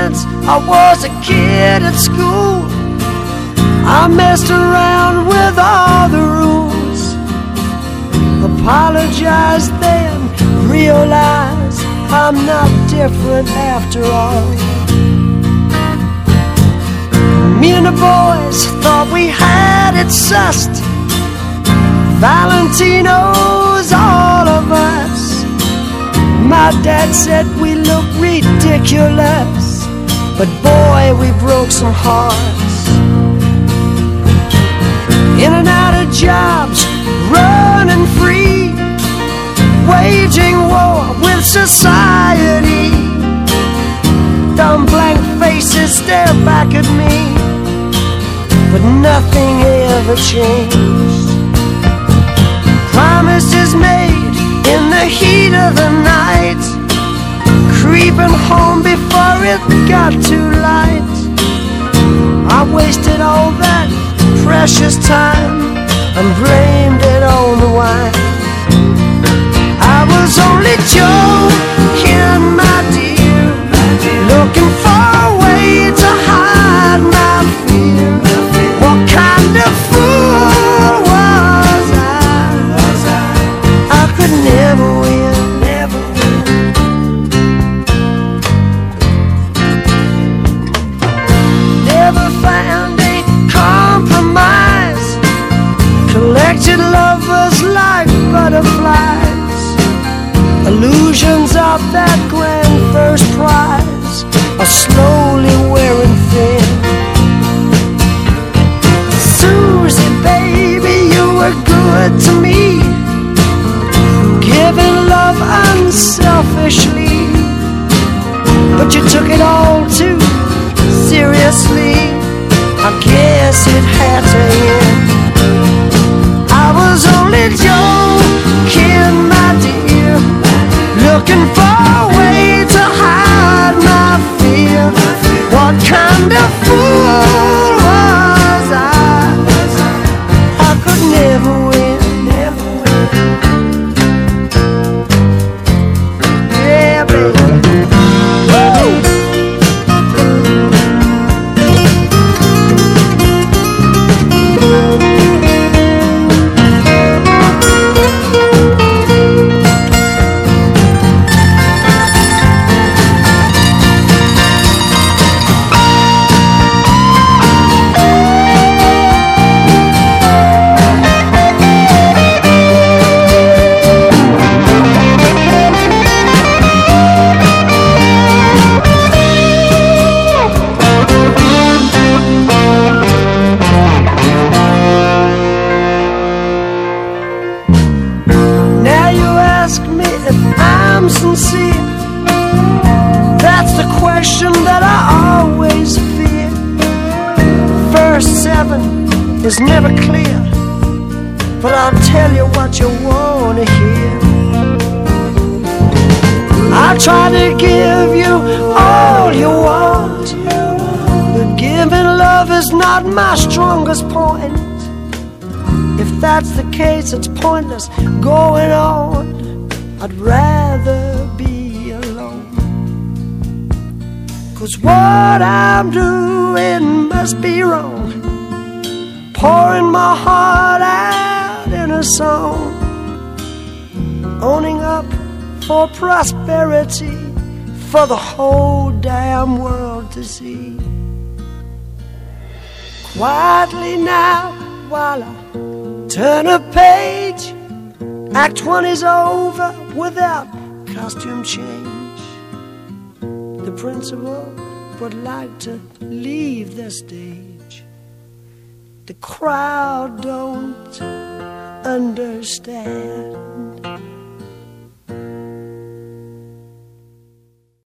since I was a kid at school. I messed around with all the rules. Apologize then, realize I'm not different after all. Me and the boys thought we had it sussed. Valentino's all of us. My dad said we look ridiculous, but boy, we broke some hearts. In and out of jobs, running free, waging war with society. Dumb blank faces stare back at me, but nothing ever changed. Promises made in the heat of the night, creeping home before it got too light. I wasted all that precious time and blamed it on the wine. I was only joking, my dear, looking for a way to hide my fear. What kind of fool was I? I could never win, never win. Never found a compromise. Collected lovers like butterflies. Illusions of that grand first prize are slowly wearing thin. Susie, baby, you were good to me, giving love unselfishly, but you took it all too seriously. I guess it had to end. I was only joking, my dear, looking for a way to hide my fear. What kind of fool was I? I could never win, never win. Yeah, baby. Sincere, that's the question that I always fear. Verse 7 is never clear, but I'll tell you what you wanna hear. I try to give you all you want, but giving love is not my strongest point. If that's the case, it's pointless going on. I'd rather be alone, 'cause what I'm doing must be wrong. Pouring my heart out in a song, owning up for prosperity for the whole damn world to see. Quietly now, while I turn a page, Act 1 is over without costume change. The principal would like to leave the stage. The crowd don't understand.